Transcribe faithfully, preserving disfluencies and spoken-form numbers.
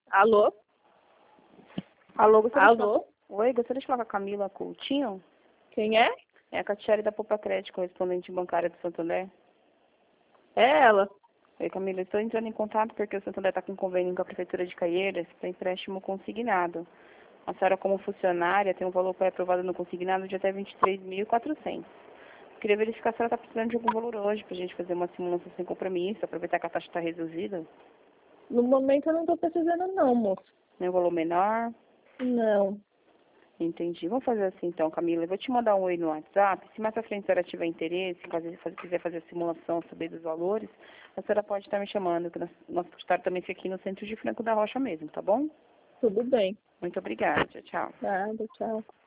Alô? Alô, gostaria de Alô? falar... Oi, gostaria de falar com a Camila Coutinho? Quem é? É a Catiele da Poupa Crédito, correspondente bancária do Santander. É ela. Oi, Camila, estou entrando em contato porque o Santander está com convênio com a Prefeitura de Caieiras para empréstimo consignado. A senhora, como funcionária, tem um valor pré-aprovado no consignado de até vinte e três mil e quatrocentos. Queria verificar se a senhora está precisando de algum valor hoje para a gente fazer uma simulação sem compromisso, aproveitar que a taxa está reduzida. No momento eu não tô precisando não, moço. Nenhum valor menor? Não. Entendi. Vamos fazer assim então, Camila. Eu vou te mandar um oi no WhatsApp. Se mais pra frente a senhora tiver interesse, caso você quiser fazer a simulação, saber dos valores, a senhora pode estar me chamando, que nosso nosso escritório também fica aqui no centro de Franco da Rocha mesmo, tá bom? Tudo bem. Muito obrigada. Tchau, tchau. Nada, tchau.